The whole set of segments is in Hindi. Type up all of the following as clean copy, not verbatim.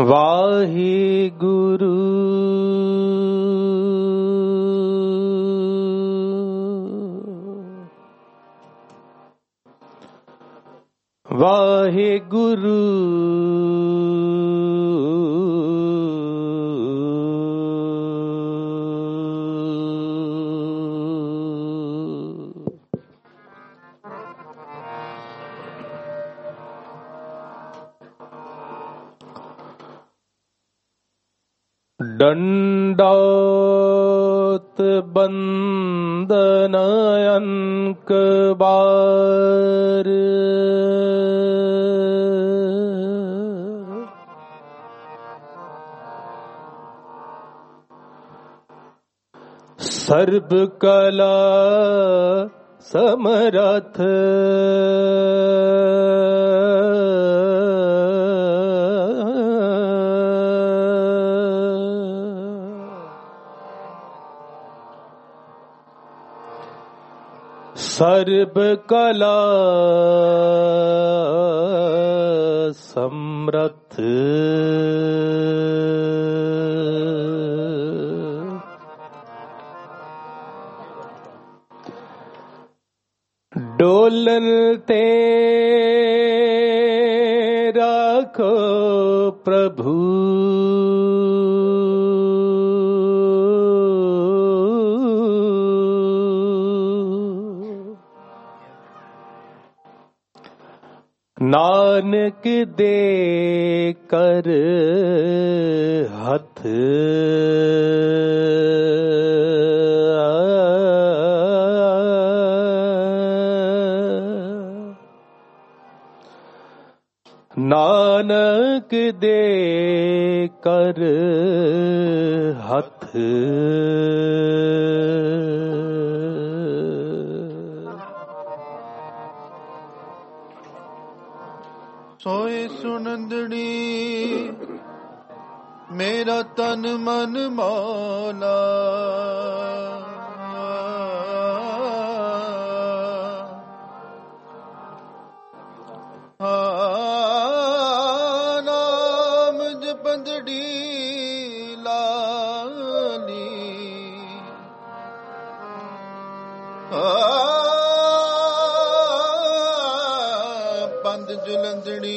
वाहिगुरु वाहिगुरु दंडौत बंदन अनक बार सर्व कला समरथ सर्व कला समरथ डोलते रखो प्रभु नानक दे कर हथ नानक दे कर हथ सोए सुनंदड़ी मेरा तन मन मौला नाम जपंदड़ी लाली पंद जुलंदड़ी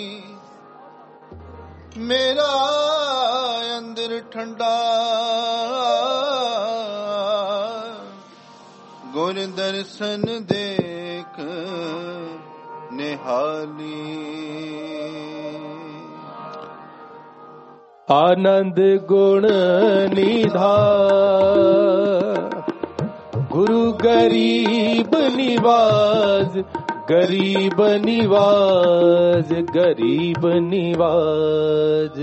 मेरा अंदर ठंडा गुर दर्शन देख निहाली आनंद गुण निधान गुरु गरीब निवाज गरीब निवाज गरीब निवाज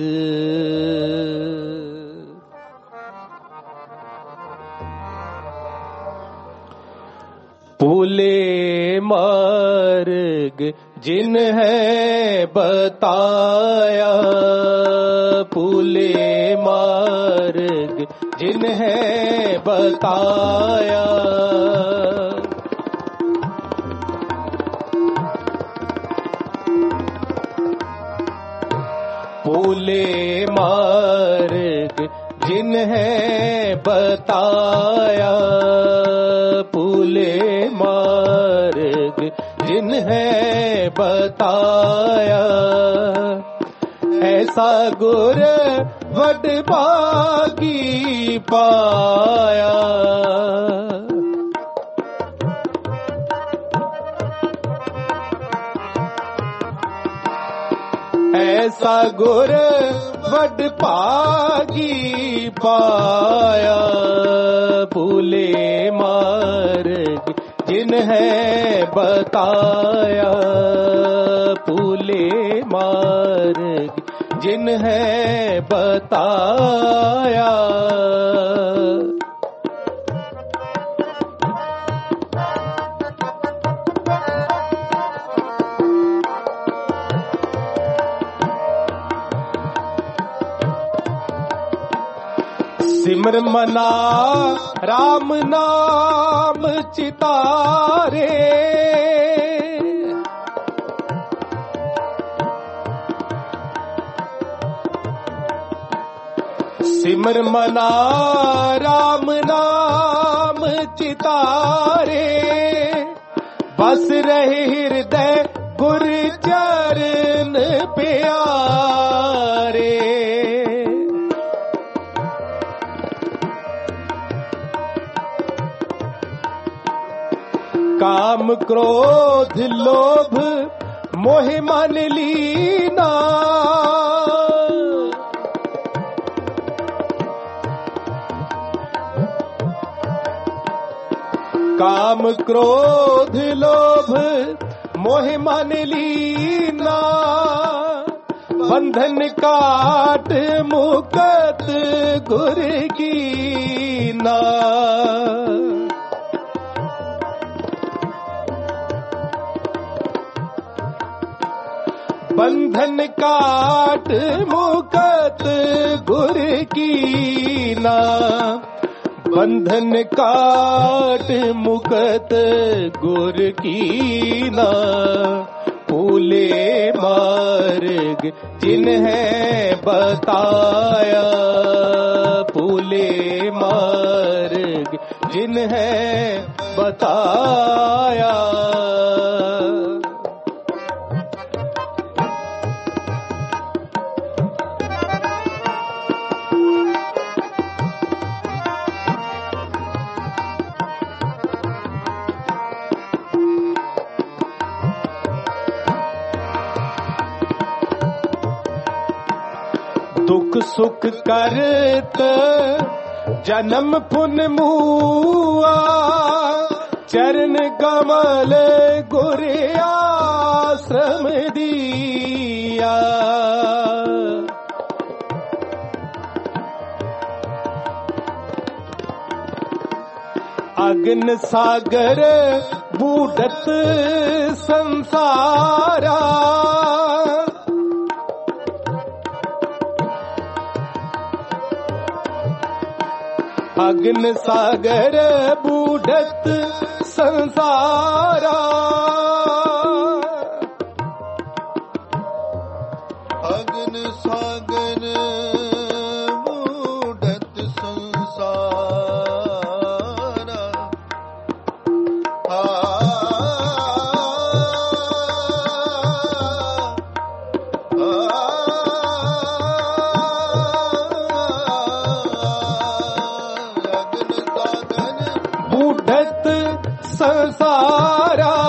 पूले मार्ग जिन है बताया पूले मार्ग जिन है बताया पूले मार्ग जिन है बताया पूले मार्ग जिन है बताया ऐसा गुर वड भागी पाया ऐसा गुर वड भागी पाया भूले मार्ग जिन है बताया भूले मार्ग जिन है बताया सिमर मना राम नाम चितारे सिमर मना राम नाम चितारे, बस रहे हृदय गुर चरण प्यारे। काम क्रोध लोभ मोह मन लीना, काम क्रोध लोभ मोह मन लीना, बंधन काट मुकत गुर कीना। बंधन काट मुकत गुर कीना, बंधन काट मुकत गुर कीना। फूले मार्ग जिन्हें बताया, फूले मार्ग जिन्हें बताया। दुख सुख करत जन्म पुन मुआ, चरण कमल गुर आश्रम दिया। अग्न सागर बूढ़त संसारा, अग्न सागर बूढ़त संसारा। अग्न सागर बूढ़त संसारा। बूढ़त संसारा,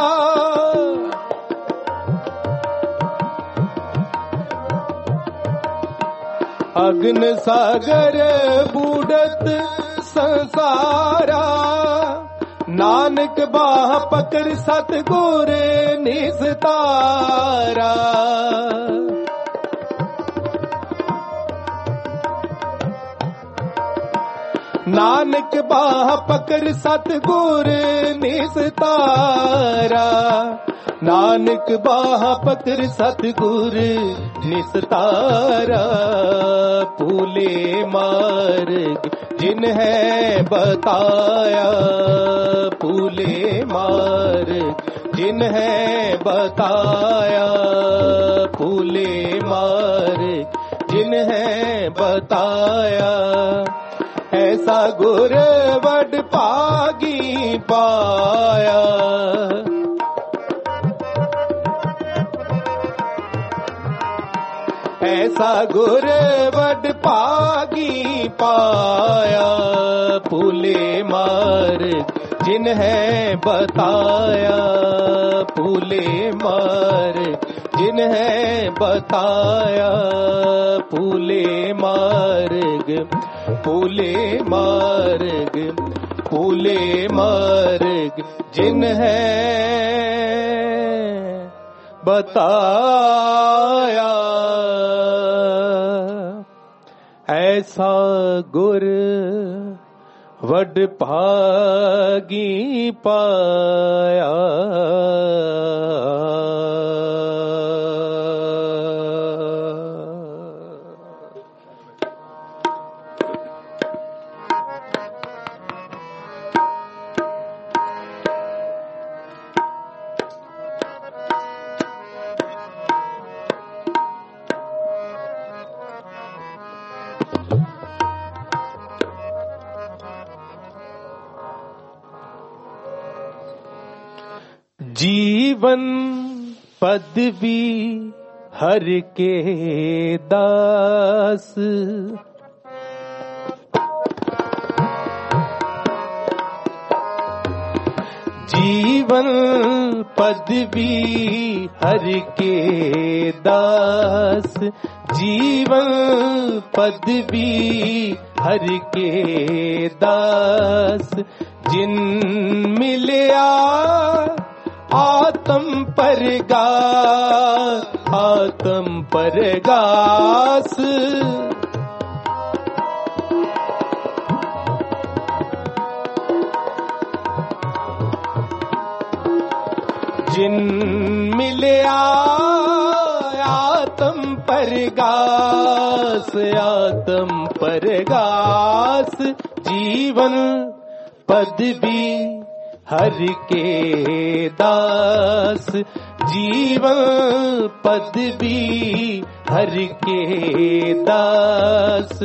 अग्न सागर बूढ़त संसारा। नानक बाह पकड़ सतगुर निस्तारा। नानक बाह पकड़ सतगुर निस्तारा। नानक बाह पकड़ सतगुर निस्तारा। फूले मार्ग जिन्हें बताया, फूले मार्ग जिन्हें बताया, फूले मार्ग जिन्हें बताया। ऐसा गुर वड पागी पाया। ऐसा गुर वड पागी पाया। फूले मार्ग जिन्हें बताया, फूले मार्ग जिन्हें बताया। फूले मार्ग, फूले मार्ग, फूले मार्ग जिन्हें बताया। ऐसा गुर वड भागी पाया। जीवन पदवी हर के दास। जीवन पदवी हर के दास। जीवन पदवी हर के दास। जिन मिलया आत्म परगास। आत्म परगास। जिन मिलया आत्म परगास। आत्म परगास। जीवन पदवी हर के दास। जीवन पदवी हर के दास।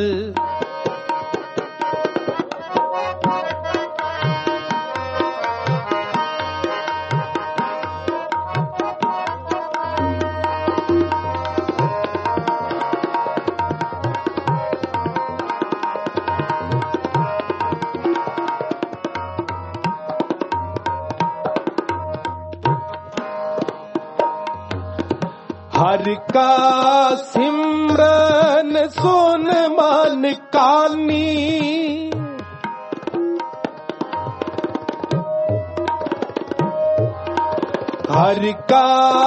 हर का सिमरन सुन मन कानी। हर का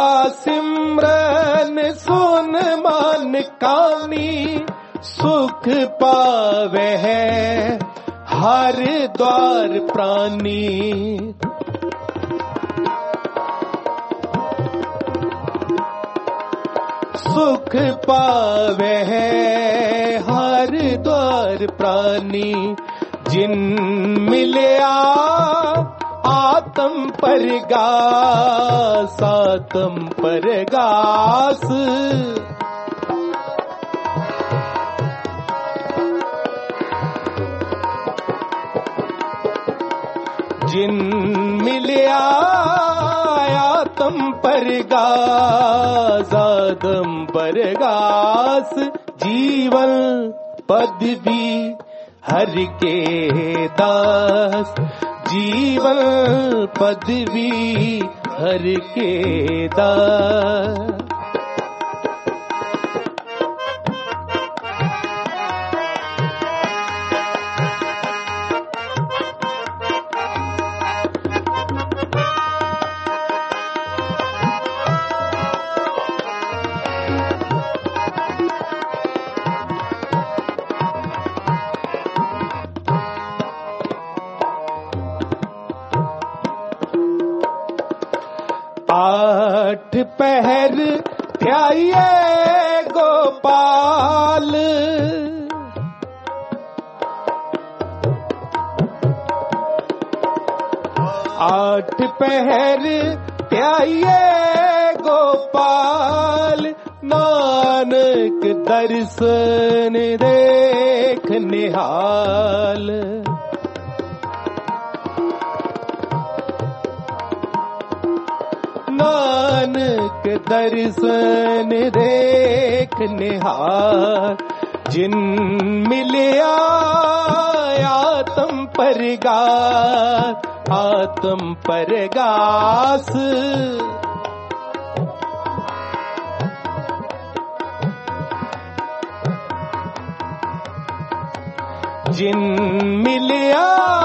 सिमरन सुन मन कानी। सुख पावे है हर द्वार प्राणी। सुख पावे है हर द्वार प्राणी। जिन मिलया आत्म परगास। आत्म परगास। जिन मिलया आत्म परगास। आत्म परगास। जीवन पदवी हर के दास। जीवन पदवी हर के दास। आठ पहर ध्याये गोपाल। आठ पहर ध्याये गोपाल। नानक दर्शन देख निहाल। नानक दर्शन देख निहाल। जिन मिलया आत्म परगास। आत्म परगास। जिन मिलया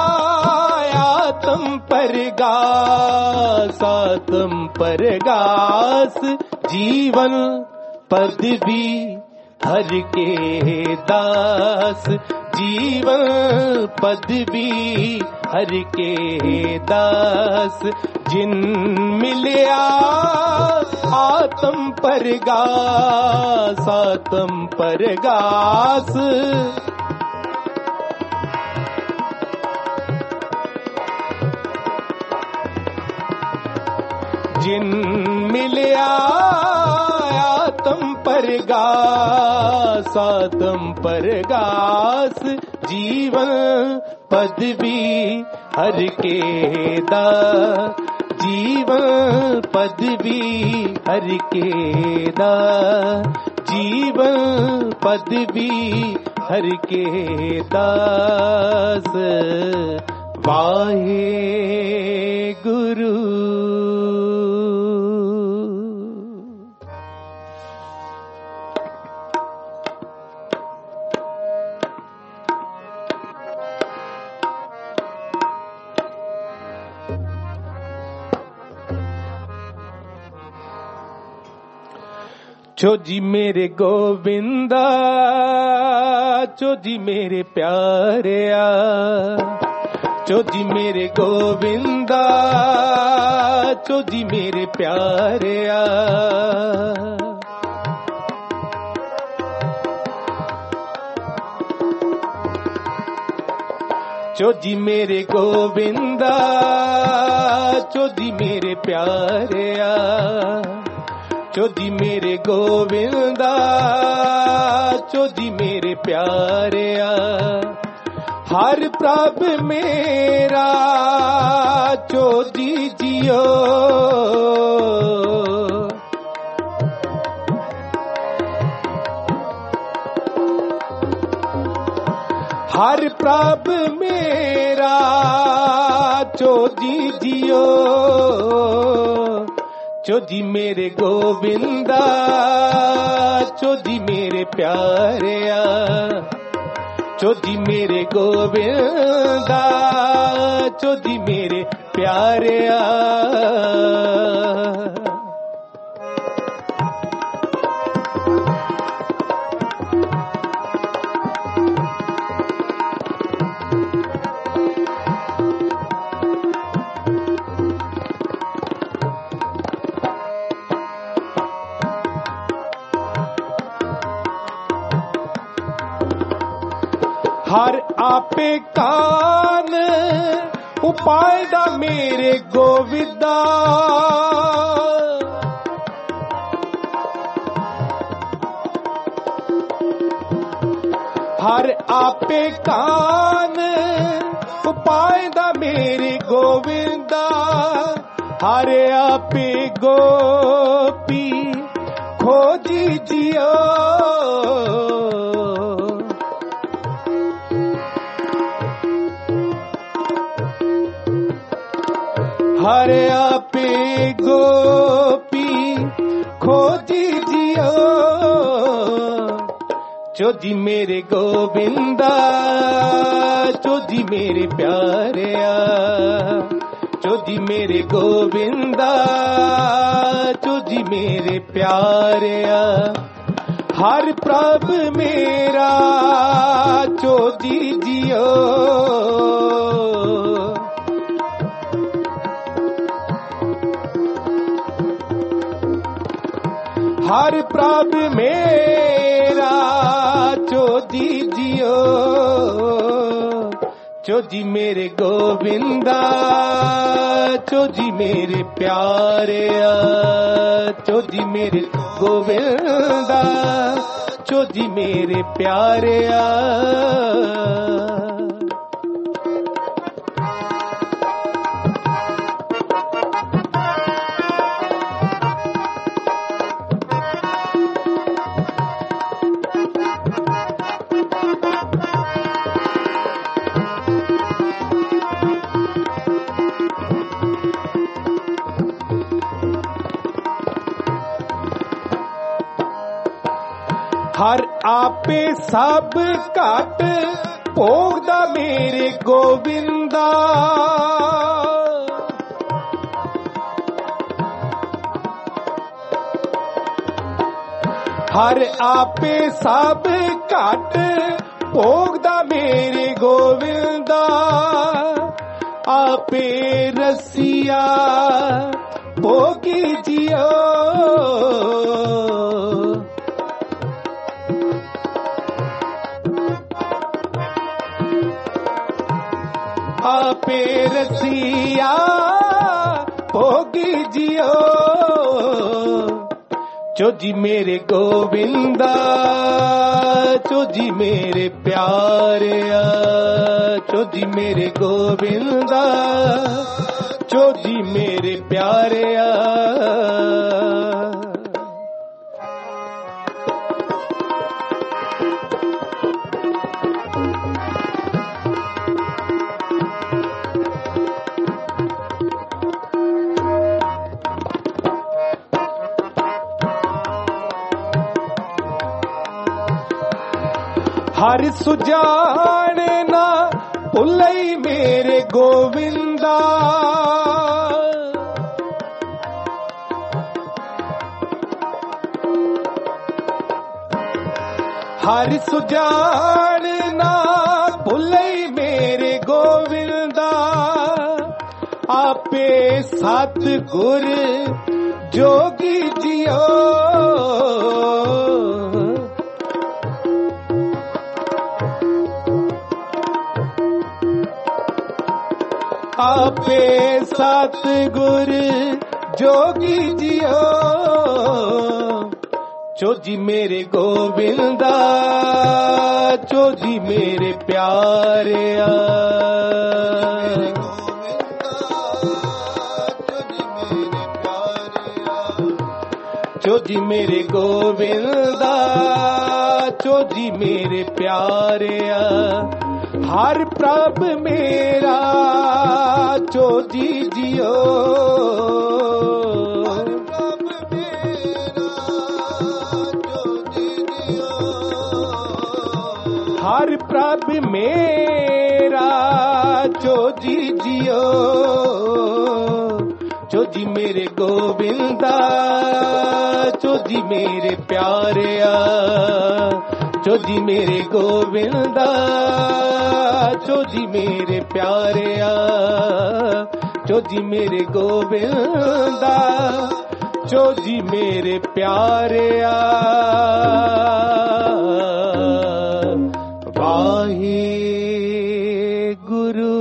आत्म परगास। आत्म परगास। जीवन पदवी हर के दास। जीवन पदवी हर के दास। जिन मिलया आत्म परगास। आत्म परगास। जिन मिलया आत्म परगास। आत्म परगास। जीवन पदवी हर के दास। जीवन पदवी हर के दास, जीवन पदवी हर के दास। वाहे गुरु। चो जी मेरे गोविंदा, चो जी मेरे प्यारेया, चो जी मेरे गोविंदा, चो जी मेरे प्यारेया। चो जी मेरे गोविंदा, चो जी मेरे प्यारेया, चो जी मेरे गोविंदा, चो जी मेरे प्यारेया। हर प्रभ मेरा चो जी जियो, हर प्रभ मेरा चो जी जियो। चो जी मेरे गोविंदा, चो जी मेरे प्यारेया, चो जी मेरे गोविंदा, चो जी मेरे प्यारेया। हर आपे कान उपाय दा मेरे गोविंदा, हर आपे कान उपाय दा मेरे गोविंदा। हर आपे गोपी खोजी जियो, हर आपे गोपी खोजी जियो। चो जी मेरे गोविंदा, चो जी मेरे प्यारेया, चो जी मेरे गोविंदा, चो जी मेरे प्यारेया। हर प्रभ मेरा चो जी जियो, हर प्रभ मेरा चो जी जियो। चो जी मेरे गोविंदा, चो जी मेरे प्यारेया, चो जी मेरे गोविंदा, चो जी मेरे प्यारेया। हर आपे सब घट भोगदा मेरे गोविंदा, हर आपे सब घट भोगदा मेरे गोविंदा। आपे रसिया भोगी जियो, आपे रसिया भोगी जियो। चो जी मेरे गोविंदा, चो जी मेरे प्यारेया, चो जी मेरे गोविंदा, चो जी मेरे प्यारे। हर सुजान ना भुलई मेरे गोविंदा, हर सुजान ना भुलई मेरे गोविंदा, आपे सतगुर जोगी जियो, आपे सतगुर जोगी जियो, चोजी मेरे गोविंदा, चोजी मेरे प्यारिया, चोजी मेरे गोविंदा, चोजी मेरे प्यारिया, हर प्रभ मेरा चोजी जियो, हर प्रभ मेरा चोजी जियो, चोजी मेरे गोविंदा, चोजी मेरे प्यारिया, चोजी मेरे गोविंदा, चोजी मेरे प्यारिया, चोजी मेरे गोविंदा, चोजी मेरे प्यारिया, वाहे गुरु।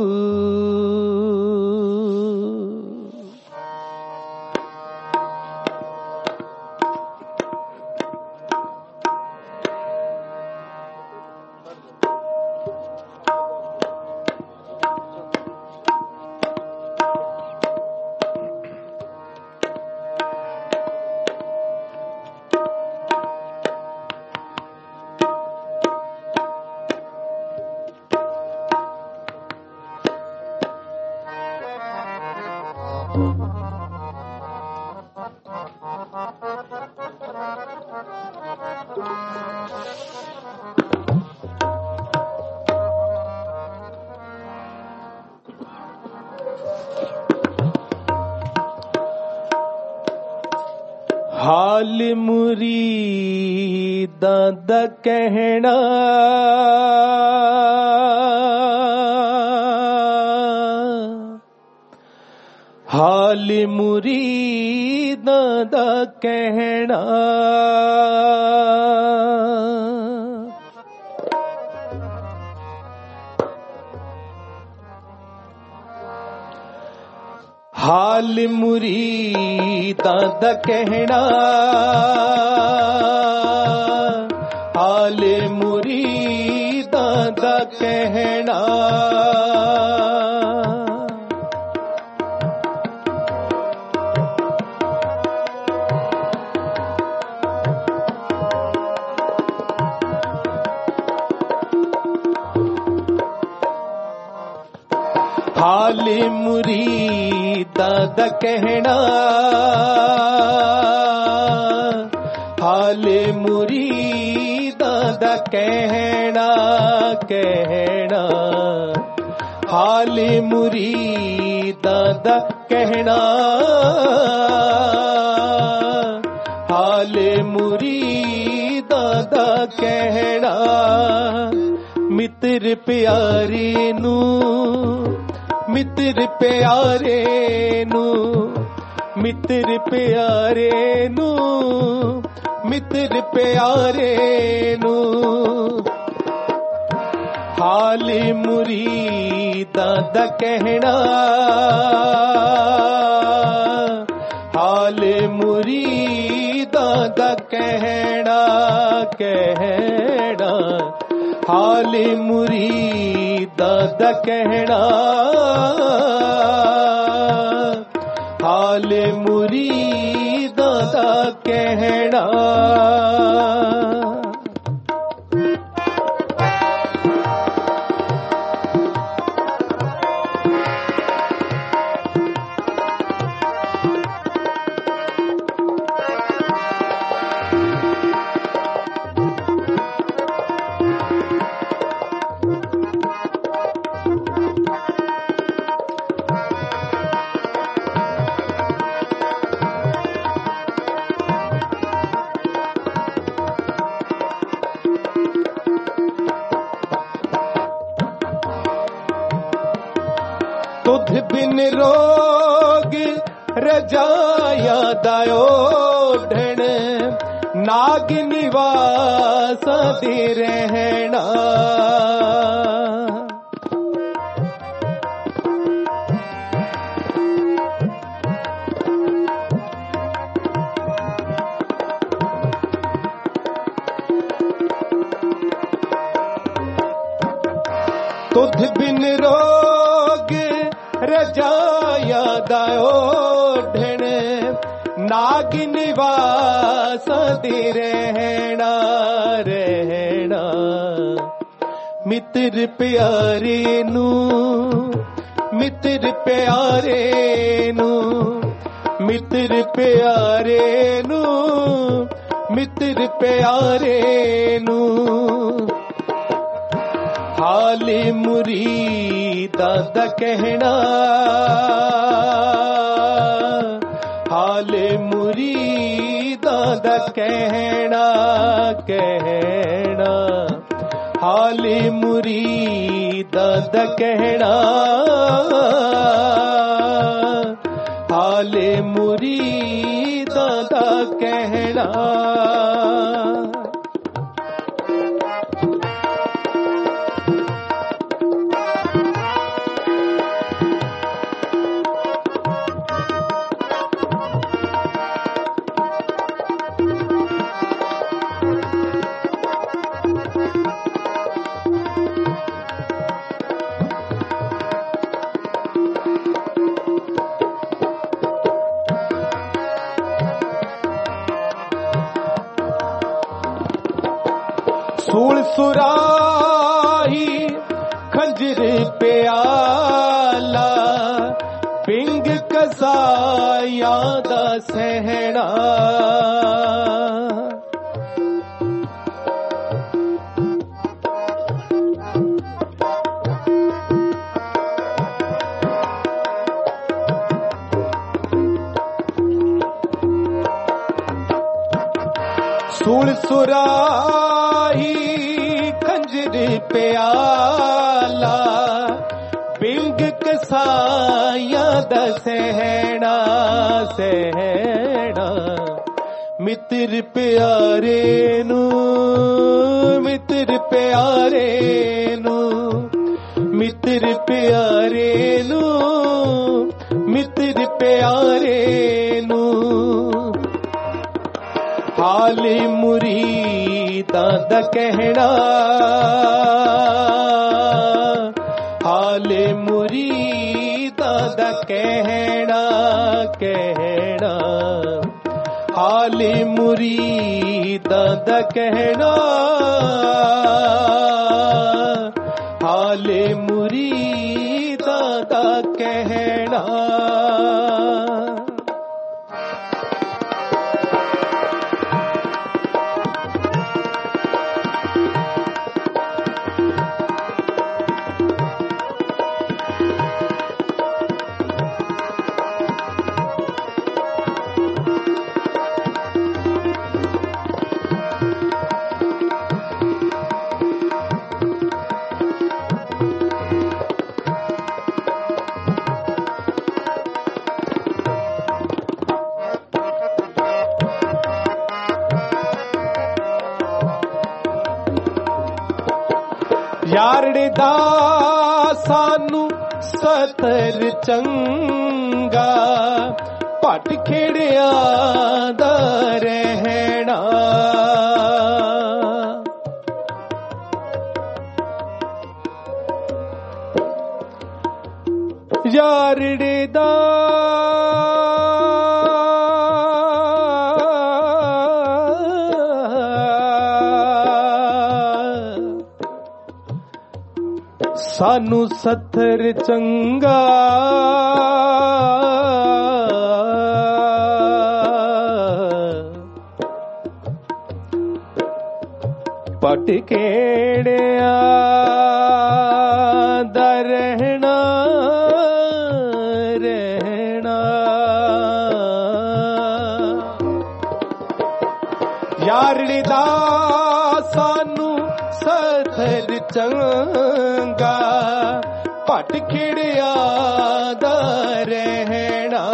हाल मुरीदां दा कहना, हाल मुरीदां दा कहना, हाल मुरीदां दा कहना, हाल मुरीदां दा कहना, हाल मुरीदां दा कहना, हाल मुरीदां दा कहना, कहना, हाल मुरीदां दा कहना, हाल मुरीदां दा कहना, मित्र प्यारे नू, मित्र प्यारे नू, मित्र प्यारे नू, मित्र प्यारे नू, हाल मुरीदां दा कहना, हाल मुरीदां दा कहना, कहना, हाल मुरीदां दा कहना, हाल मुरीदां दा कहना। बिन रोग रजाया दायोढ़ण नाग निवास दे रहना। तुध बिन रोग रजाया दायोढ़ण नाग निवास दे रहना रहना। मित्र प्यारे नू मित्र प्यारे नू मित्र प्यारे नू मित्र प्यारे नू हाल मुरीदा दा कहना। हाल मुरीदा दा कहना कहना। हाल मुरीदा दा कहना। हाल मुरीदा दा कहना। सूल सुराही खंजर प्याला पिंग कसाया दा सहना। सूल सुराही खंजर प्याला पिंग कसाया दा सहना सहना। मित्र प्यारे नू मित्र प्यारे नू मित्र प्यारे नू मित्र प्यारे नू हाल मुरीदा दा कहना। हाल मुरीदा दा कहना कहना। हाल मुरीदा दा कहना। हाल मुरीदा दा कहना। यारड़े दा सानू सतर चंगा पट खेड़िया दा रहना। यारड़े दा सानू सतर चंगा पट केड़िया दा रहना रहना। यारड़ी दा सानू सतर चंगा पट खिड़िया दा ਰਹਿਣਾ।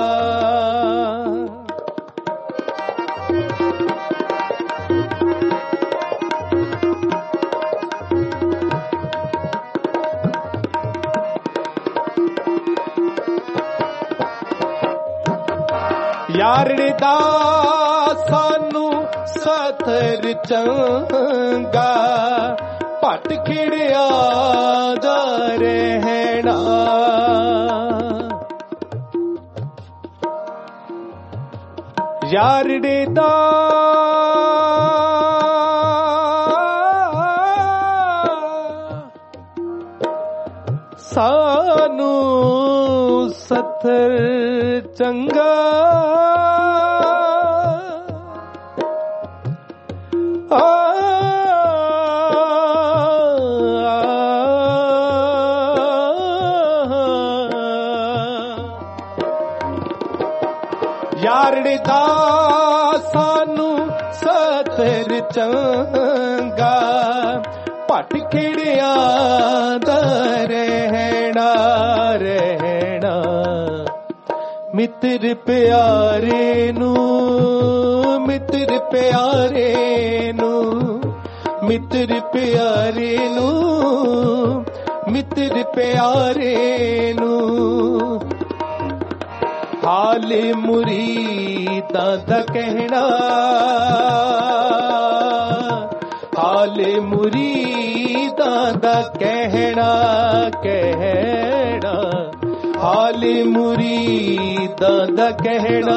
ਯਾਰੜੇ ਦਾ ਸਾਨੂੰ ਸਤਰ ਚੰਗਾ, ਭੱਟ ਖਿੜਿਆ ਦਾ ਰਹਿਣਾ। ਯਾਰੜੇ ਦਾ ਸਾਨੂੰ ਸਤਰ ਚੰਗਾ, ਯਾਰੜੇ ਦਾ ਸਾਨੂੰ ਸਤਰ ਚੰਗਾ, ਭੱਟ ਖਿੜਿਆ ਦਾ ਰਹਿਣਾ। ਰਹਿਣਾ ਮਿੱਤਰ ਪਿਆਰੇ ਨੂੰ, ਮਿੱਤਰ ਪਿਆਰੇ ਨੂੰ, ਮਿੱਤਰ ਪਿਆਰੇ ਨੂੰ, ਮਿੱਤਰ ਪਿਆਰੇ ਨੂੰ। ਹਾਲ ਮੁਰੀਦਾਂ ਦਾ ਕਹਿਣਾ, ਹਾਲ ਮੁਰੀਦਾਂ ਦਾ ਕਹਿਣਾ। ਕਹਿਣਾ ਹਾਲ ਮੁਰੀਦਾਂ ਦਾ ਕਹਿਣਾ,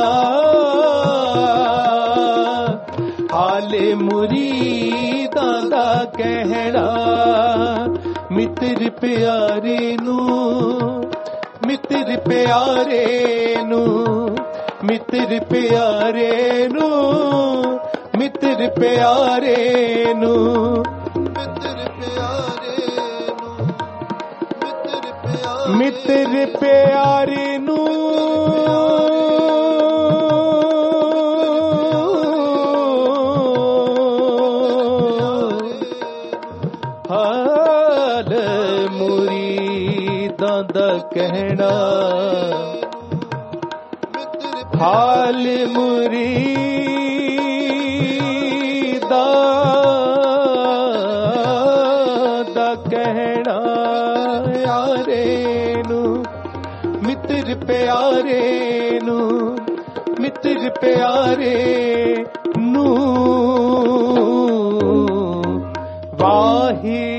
ਹਾਲ ਮੁਰੀਦਾਂ ਦਾ ਕਹਿਣਾ। ਮਿੱਤਰ ਪਿਆਰੇ ਨੂੰ, ਮਿੱਤਰ ਪਿਆਰੇ ਨੂੰ, ਮਿੱਤਰ ਪਿਆਰੇ ਨੂੰ, ਮਿੱਤਰ ਪਿਆਰੇ ਨੂੰ, ਮਿੱਤਰ ਪਿਆਰੇ ਨੂੰ, ਮਿੱਤਰ ਪਿਆਰੇ, ਮਿੱਤਰ ਪਿਆਰੇ ਨੂੰ। ਹਾਲ ਮੁਰੀਦਾਂ ਦਾ ਕਹਿਣਾ, ਹਾਲ ਮੁਰੀਦਾਂ ਦਾ ਕਹਿਣਾ। ਯਾਰੇ ਨੂੰ, ਮਿੱਤਰ ਪਿਆਰੇ ਨੂੰ, ਮਿੱਤਰ ਪਿਆਰੇ ਨੂੰ। ਵਾਹਿਗੁਰੂ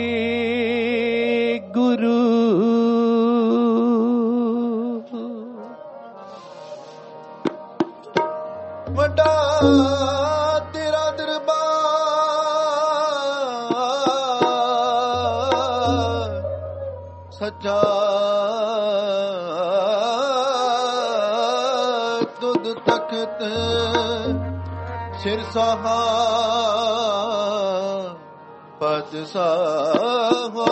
ਵੱਡਾ ਤੇਰਾ ਦਰਬਾਰ, ਸੱਚਾ ਤੁਧ ਤਖਤ ਸਿਰ ਸਹਾ ਪਦ ਸਾਹਾ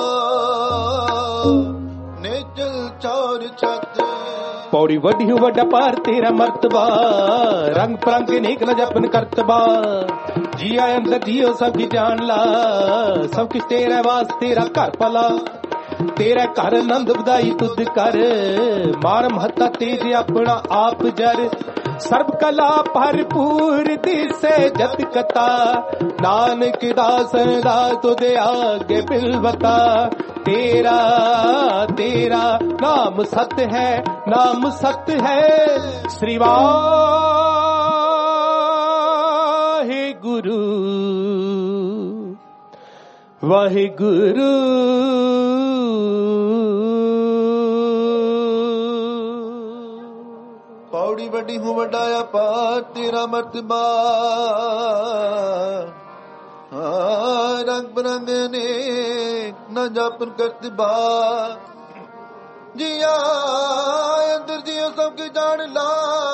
ਨਿਚਲ ਚੌਰ ਛਤ। ਪੌੜੀ ਵੱਡੀ ਹੋ ਵੱਡਾ ਪਾਰ ਤੇਰਾ ਮਰਤਬਾ, ਰੰਗ ਪਰੰਗ ਨੇਕ ਨ ਜਪਨ ਕਰਤਬਾ। ਜੀ ਆਏ ਅੰਦਰ ਜੀਓ ਸਭ ਕੀ ਜਾਣ ਲਾ, ਸਭ ਕੁਛ ਤੇਰਾ ਵਾਸ ਤੇਰਾ ਘਰ ਭਲਾ। ਤੇਰਾ ਘਰ ਆਨੰਦ ਵਧਾਈ ਤੁਧ ਕਰ, ਮਾਰ ਮਹੱਤਾ ਤੇਜ ਆਪਣਾ ਆਪ ਜਰ। ਸਰਬ ਕਲਾ ਭਰਪੂਰ ਦਿਸੇ ਜਤ ਕਤਾ, ਨਾਨਕ ਦਾਸਨ ਦਾ ਤੁਧ ਆਗੇ ਬਿਲਵਤਾ। तेरा तेरा नाम सत्य है, नाम सत्य है। श्री वाहिगुरु वाहिगुरु। पौड़ी बड़ी हूँ वडाया पार तेरा मर्तबा, रंग बिरंग अनेक न जापन करतबा। जिया अंदर जियो सबके जान ला,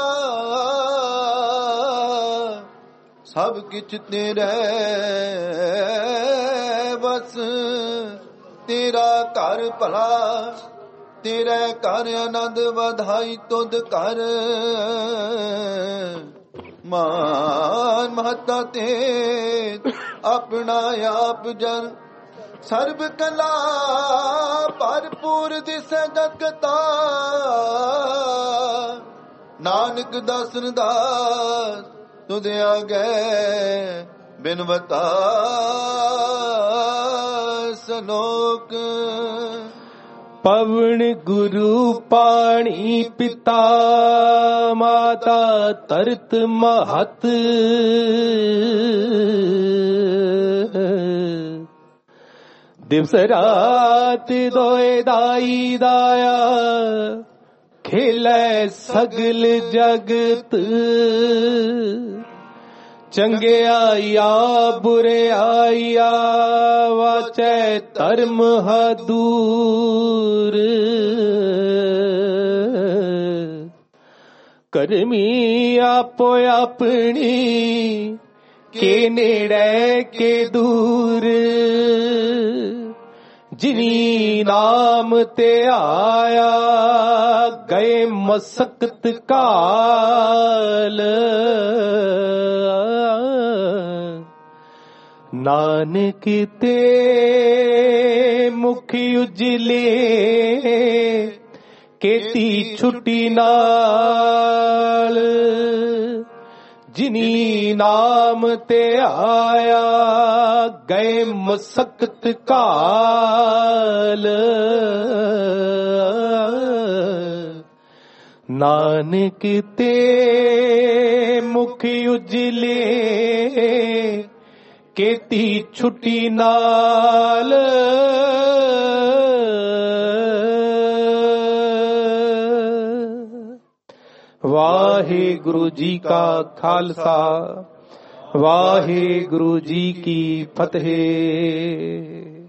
सब किछ तेरे बस। तेरा घर भला, तेरे घर आनंद वधाई तुद कर। मान महता ते अपना आप जन, सर्व कला भरपूर दिसे जगता। ਨਾਨਕ ਦਾਸਨ ਦਾਸ ਤੁਧ ਆਗੇ ਬਿਨਵਤਾ ਸਨੋਕ। ਪਵਨ ਗੁਰੂ ਪਾਣੀ ਪਿਤਾ ਮਾਤਾ ਤਰਤ ਮਹਤ। ਦਿਵਸ ਰਾਤ ਦੋਏ ਦਾਈ ਦਾਇਆ ਖੇਲੇ ਸਗਲ ਜਗਤ। ਚੰਗਿਆਈਆ ਬੁਰਿਆਈਆ ਵਾਚੈ ਧਰਮ ਹਦੂਰ। ਕਰਮੀ ਆਪੋ ਆਪਣੀ ਕੇ ਨੇੜੇ ਕੇ ਦੂਰ। ਜਿਨੀ ਨਾਮ ਤੇ ਆਇਆ ਗਏ ਮਸਕਤ ਕਾਲ। ਨਾਨਕ ਤੇ ਮੁਖ ਉਜਲੇ ਕੀਤੀ ਛੁੱਟੀ ਨਾਲ। ਜਿਨੀ ਨਾਮ ਤੇ ਆਇਆ ਗਏ ਮਸਕਤ ਕਾਲ। ਨਾਨਕ ਤੇ ਮੁਖ ਉਜਲੇ ਕੀਤੀ ਛੁੱਟੀ ਨਾਲ। ਵਾਹਿਗੁਰੂ ਜੀ ਕਾ ਖਾਲਸਾ ਵਾਹਿਗੁਰੂ ਜੀ ਕੀ ਫਤਿਹ।